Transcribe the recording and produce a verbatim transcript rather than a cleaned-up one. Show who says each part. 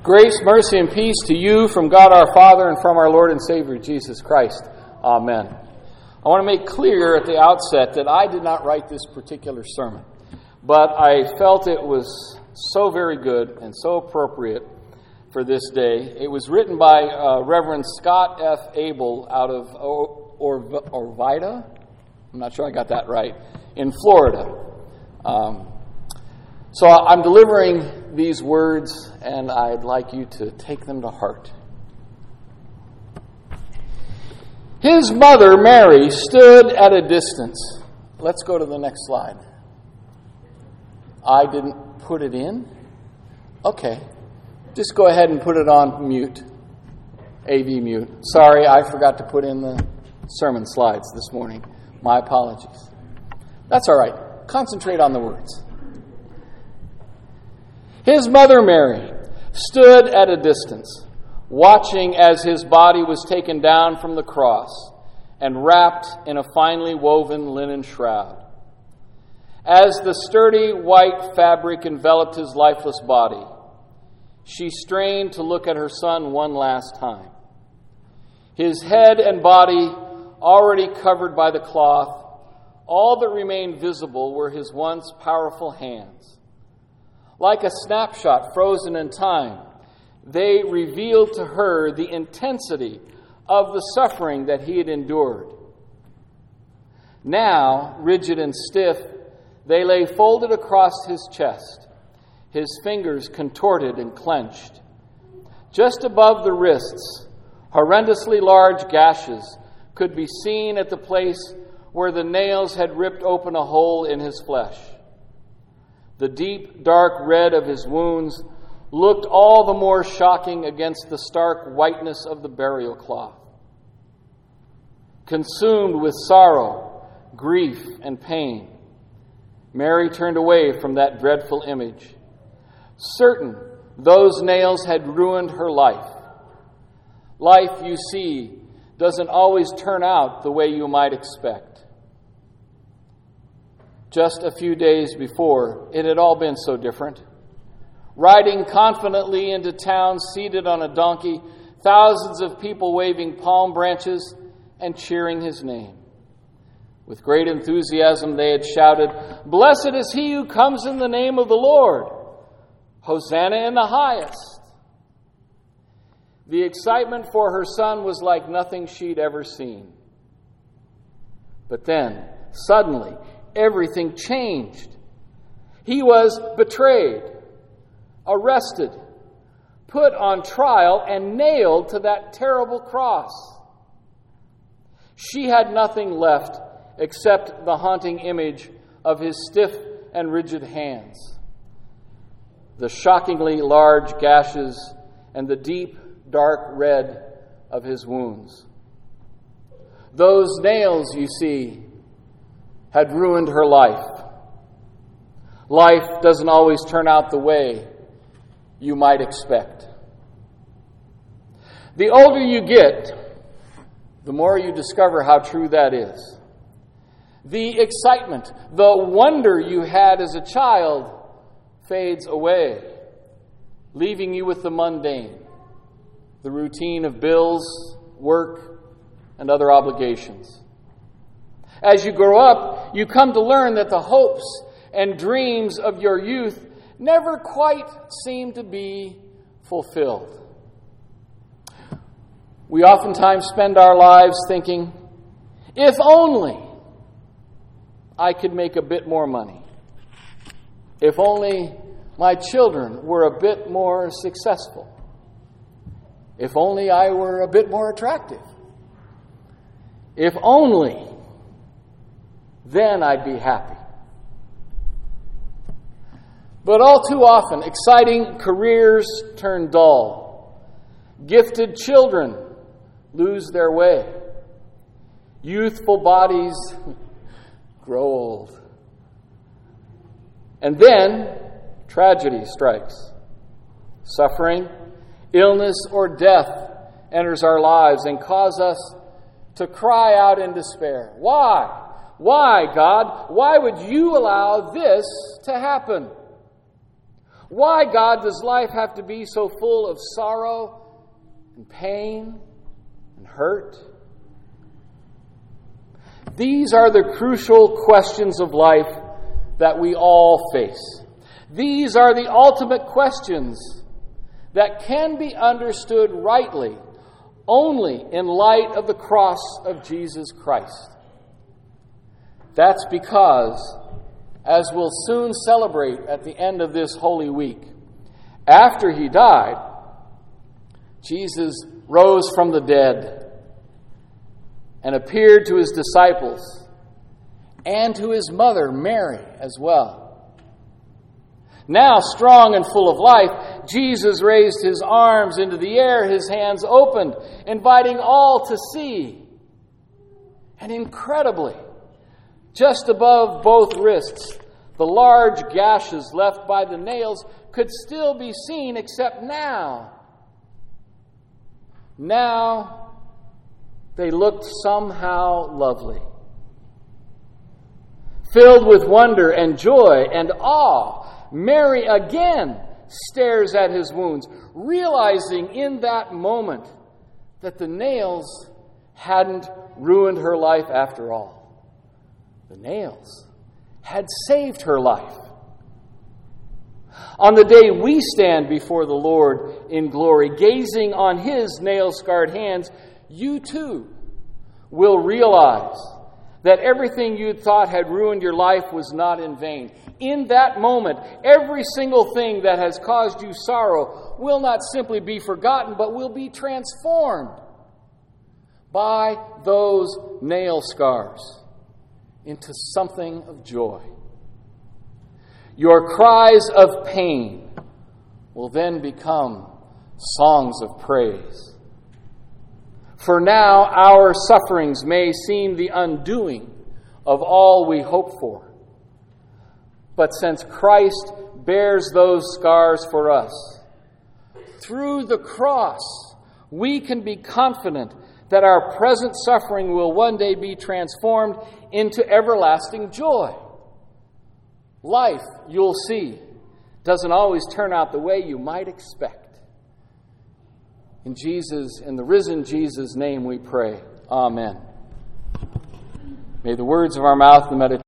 Speaker 1: Grace, mercy, and peace to you from God our Father and from our Lord and Savior Jesus Christ. Amen. I want to make clear at the outset that I did not write this particular sermon, but I felt it was so very good and so appropriate for this day. It was written by uh, Reverend Scott F. Abel out of o- or- Orvida. I'm not sure I got that right, in Florida. Um, so I'm delivering these words, and I'd like you to take them to heart. His mother, Mary, stood at a distance. Let's go to the next slide. I didn't put it in? Okay. Just go ahead and put it on mute. A V mute. Sorry, I forgot to put in the sermon slides this morning. My apologies. That's all right. Concentrate on the words. His mother, Mary, stood at a distance, watching as his body was taken down from the cross and wrapped in a finely woven linen shroud. As the sturdy white fabric enveloped his lifeless body, she strained to look at her son one last time. His head and body already covered by the cloth, all that remained visible were his once powerful hands. Like a snapshot frozen in time, they revealed to her the intensity of the suffering that he had endured. Now, rigid and stiff, they lay folded across his chest, his fingers contorted and clenched. Just above the wrists, horrendously large gashes could be seen at the place where the nails had ripped open a hole in his flesh. The deep, dark red of his wounds looked all the more shocking against the stark whiteness of the burial cloth. Consumed with sorrow, grief, and pain, Mary turned away from that dreadful image, certain those nails had ruined her life. Life, you see, doesn't always turn out the way you might expect. Just a few days before, it had all been so different. Riding confidently into town, seated on a donkey, thousands of people waving palm branches and cheering his name. With great enthusiasm, they had shouted, "Blessed is he who comes in the name of the Lord! Hosanna in the highest!" The excitement for her son was like nothing she'd ever seen. But then, suddenly, everything changed. He was betrayed, arrested, put on trial, and nailed to that terrible cross. She had nothing left except the haunting image of his stiff and rigid hands, the shockingly large gashes, and the deep, dark red of his wounds. Those nails, you see, had ruined her life. Life doesn't always turn out the way you might expect. The older you get, the more you discover how true that is. The excitement, the wonder you had as a child fades away, leaving you with the mundane, the routine of bills, work, and other obligations. As you grow up, you come to learn that the hopes and dreams of your youth never quite seem to be fulfilled. We oftentimes spend our lives thinking, if only I could make a bit more money. If only my children were a bit more successful. If only I were a bit more attractive. If only, then I'd be happy. But all too often, exciting careers turn dull. Gifted children lose their way. Youthful bodies grow old. And then tragedy strikes. Suffering, illness, or death enters our lives and cause us to cry out in despair. Why? Why, God? Why would you allow this to happen? Why, God, does life have to be so full of sorrow and pain and hurt? These are the crucial questions of life that we all face. These are the ultimate questions that can be understood rightly only in light of the cross of Jesus Christ. That's because, as we'll soon celebrate at the end of this Holy Week, after he died, Jesus rose from the dead and appeared to his disciples and to his mother, Mary, as well. Now, strong and full of life, Jesus raised his arms into the air, his hands opened, inviting all to see. And incredibly, just above both wrists, the large gashes left by the nails could still be seen, except now. Now, they looked somehow lovely. Filled with wonder and joy and awe, Mary again stares at his wounds, realizing in that moment that the nails hadn't ruined her life after all. The nails had saved her life. On the day we stand before the Lord in glory, gazing on his nail-scarred hands, you too will realize that everything you thought had ruined your life was not in vain. In that moment, every single thing that has caused you sorrow will not simply be forgotten, but will be transformed by those nail scars into something of joy. Your cries of pain will then become songs of praise. For now, our sufferings may seem the undoing of all we hope for. But since Christ bears those scars for us, through the cross, we can be confident that our present suffering will one day be transformed into everlasting joy. Life, you'll see, doesn't always turn out the way you might expect. In Jesus, in the risen Jesus' name we pray. Amen. May the words of our mouth and the meditation